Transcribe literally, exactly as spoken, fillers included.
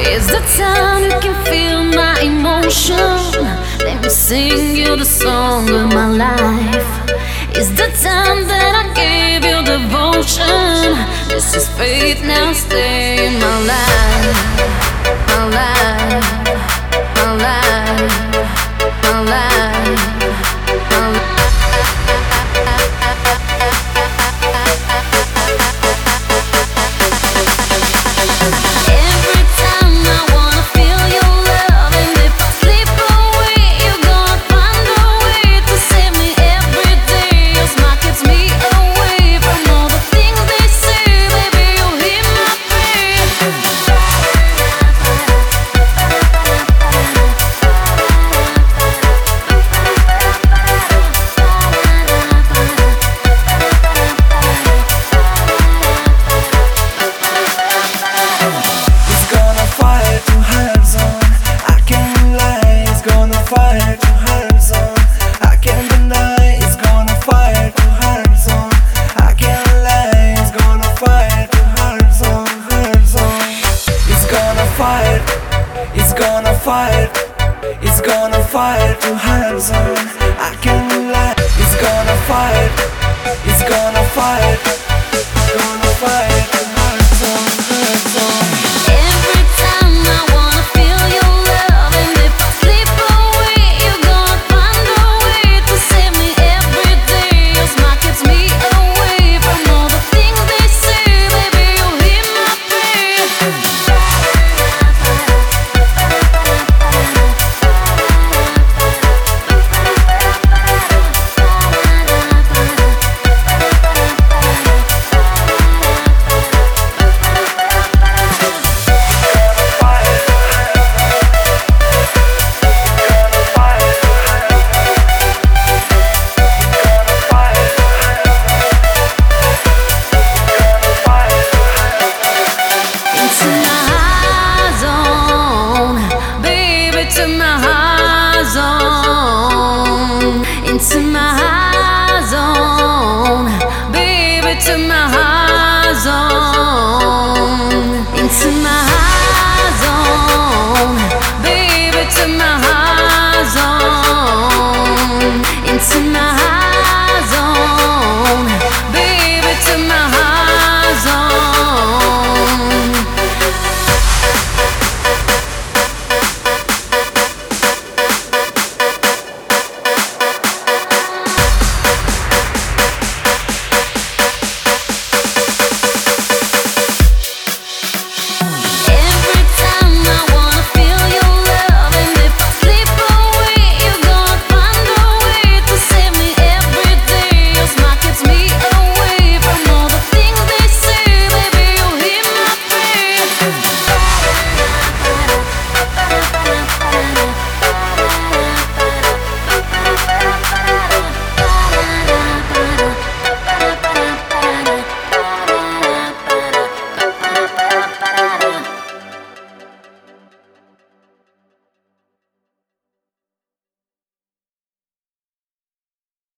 It's the time you can feel my emotion. Let me sing you the song of my life. It's the time that I gave you devotion. This is faith, now stay in my life. My life, my life, my life, my life. Fire to her zone. I can't deny it's gonna fire to her zone. I can't lie, it's gonna fire to her zone, her zone. It's gonna fire, it's gonna fire, it's gonna fire to her zone. I can't lie, it's gonna fire, it's gonna fire,